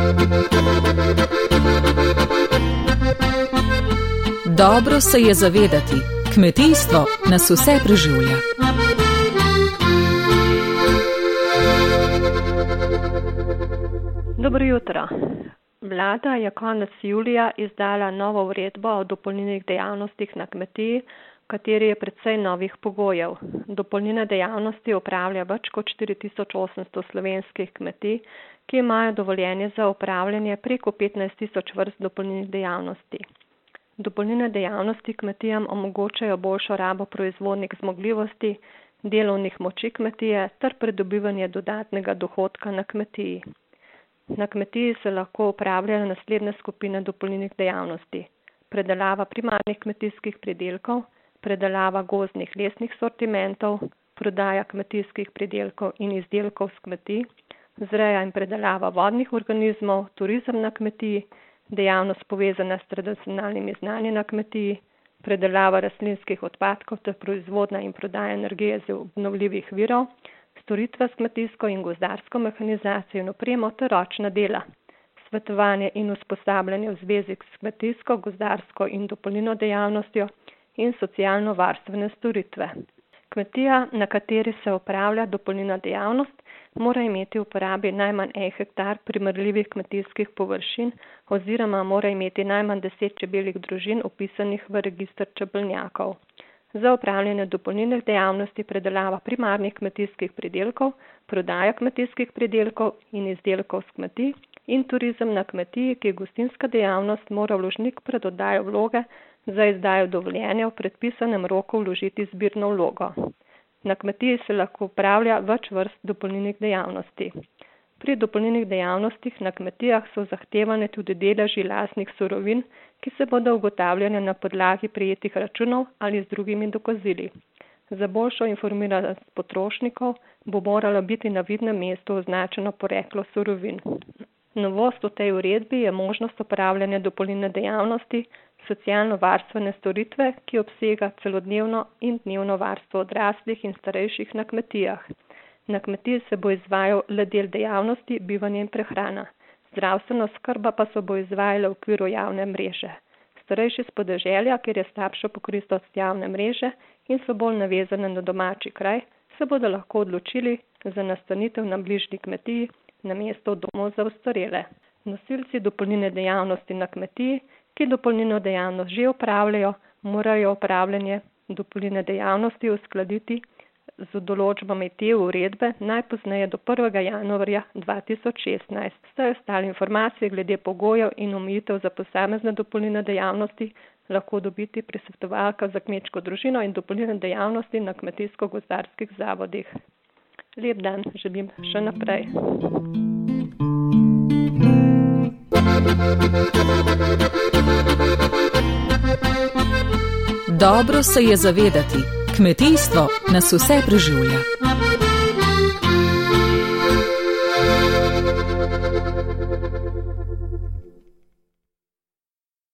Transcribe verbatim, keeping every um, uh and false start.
Dobro se je zavedati, kmetijstvo nas vse preživlja. Dobro jutro. Vlada je konec julija izdala novo uredbo o dopolnilnih dejavnostih na kmetiji, v kateri je precej novih pogojev. Dopolnilne dejavnosti opravlja več kot štiri tisoč osemsto slovenskih kmetij, ki imajo dovoljenje za opravljanje preko petnajst tisoč vrst dopolnilnih dejavnosti. Dopolnilne dejavnosti kmetijam omogočajo boljšo rabo proizvodnih zmogljivosti, delovnih moči kmetije ter pridobivanje dodatnega dohodka na kmetiji. Na kmetiji se lahko opravljajo naslednje skupine dopolnilnih dejavnosti: predelava primarnih kmetijskih pridelkov, predelava gozdnih lesnih sortimentov, prodaja kmetijskih pridelkov in izdelkov s kmetij, vzreja in predelava vodnih organizmov, turizem na kmetiji, dejavnost povezana s tradicionalnimi znanji na kmetiji, predelava rastlinskih odpadkov ter proizvodnja in prodaja energije iz obnovljivih virov, storitve s kmetijsko in gozdarsko mehanizacijo in opremo ter ročna dela, svetovanje in usposabljanje v zvezi s kmetijsko, gozdarsko in dopolnilno dejavnostjo in socialno-varstvene storitve. Kmetija, na kateri se opravlja dopolnilna dejavnost, mora imeti v uporabi najmanj en hektar primerljivih kmetijskih površin oziroma mora imeti najmanj deset čebeljih družin vpisanih v register čebelnjakov. Za opravljanje dopolnilnih dejavnosti predelava primarnih kmetijskih pridelkov, prodaja kmetijskih pridelkov in izdelkov s kmetij in turizem na kmetiji, ki je gostinska dejavnost, mora vložnik pred oddajo vloge za izdajo dovoljenja v predpisanem roku vložiti zbirno vlogo. Na kmetiji se lahko opravlja več vrst dopolnilnih dejavnosti. Pri dopolnilnih dejavnostih na kmetijah so zahtevane tudi deleži lastnih surovin, ki se bodo ugotavljale na podlagi prejetih računov ali z drugimi dokazili. Za boljšo informiranost potrošnikov bo moralo biti na vidnem mestu označeno poreklo surovin. Novost v tej uredbi je možnost opravljanja dopolnilne dejavnosti, socialno-varstvene storitve, ki obsega celodnevno in dnevno varstvo odraslih in starejših na kmetijah. Na kmetiji se bo izvajal le del dejavnosti, bivanje in prehrana. Zdravstvena oskrba pa se bo izvajala v okviru javne mreže. Starejši s podeželja, kjer je slabša pokritost javne mreže in so bolj navezane na domači kraj, se bodo lahko odločili za nastanitev na bližnji kmetiji namesto v domu za ostarele. Nosilci dopolnilne dejavnosti na kmetiji, ki dopolnilno dejavnost že opravljajo, morajo opravljanje dopolnilne dejavnosti uskladiti z določbami te uredbe najpozneje do prvega januarja dva tisoč šestnajst. Vse ostale informacije glede pogojev in omejitev za posamezne dopolnilne dejavnosti lahko dobiti pri svetovalkah za kmečko družino in dopolnilne dejavnosti na kmetijsko-gozdarskih zavodih. Lep dan želim še naprej. Dobro se je zavedati, kmetijstvo nas vse preživlja.